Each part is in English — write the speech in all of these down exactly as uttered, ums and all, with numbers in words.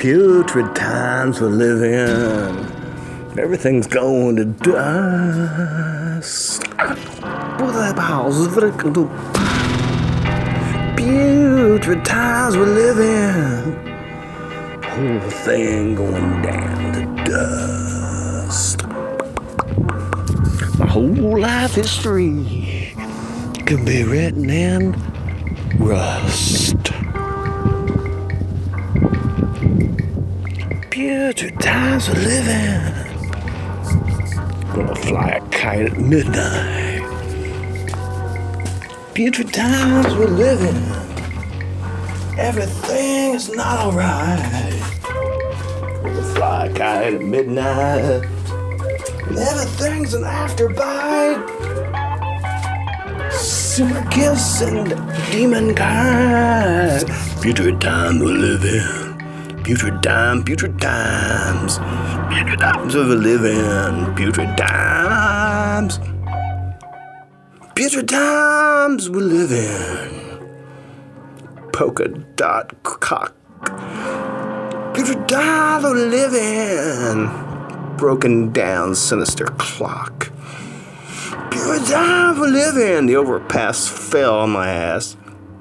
Putrid times we live in. Everything's going to dust. Putrid times we live in. Whole thing going down to dust. My whole life history could be written in rust. Putrid times we live in. Gonna fly a kite at midnight. Putrid times we live in. Everything is not alright. Gonna fly a kite at midnight. And everything's an afterbite. Simmer kiss and demon kind. Putrid time we live in. Putrid time, putrid times. Putrid times we live in. Putrid times. Putrid times we live in. Polka dot cock. Putrid times we live in. Broken down sinister clock. Putrid times we live in. The overpass fell on my ass.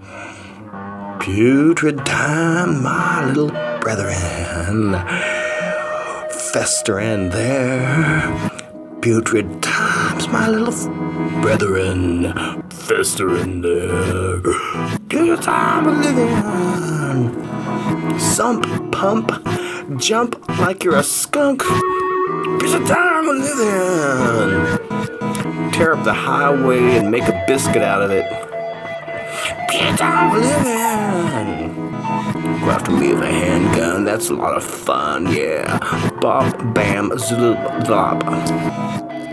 Putrid time, my little brethren, festering there. Putrid times, my little brethren, festering there. Putrid time we live in. Sump, pump, jump like you're a skunk. Putrid time we live in. Tear up the highway and make a biscuit out of it. Putrid time we live in. Go after me with a handgun, that's a lot of fun, yeah. Bop, bam, zoop, bop.